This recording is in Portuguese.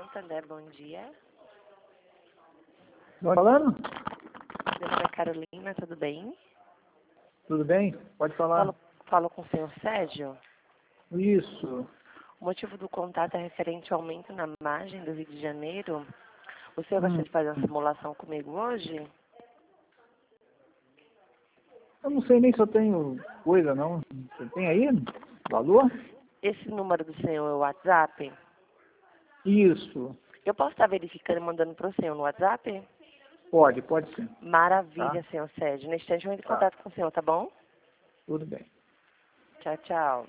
Santander, bom dia. Não falando? Meu nome é Carolina, tudo bem? Tudo bem? Pode falar. Falo com o senhor Sérgio. Isso. O motivo do contato é referente ao aumento na margem do Rio de Janeiro. O senhor gostaria de fazer uma simulação comigo hoje? Eu não sei nem se eu tenho coisa, não. Você tem aí? Valor? Esse número do senhor é o WhatsApp? Isso. Eu posso estar verificando e mandando para o senhor no WhatsApp? Pode sim. Maravilha, Tá? senhor Sérgio. Neste instante eu entro em Tá. contato com o senhor, tá bom? Tudo bem. Tchau, tchau.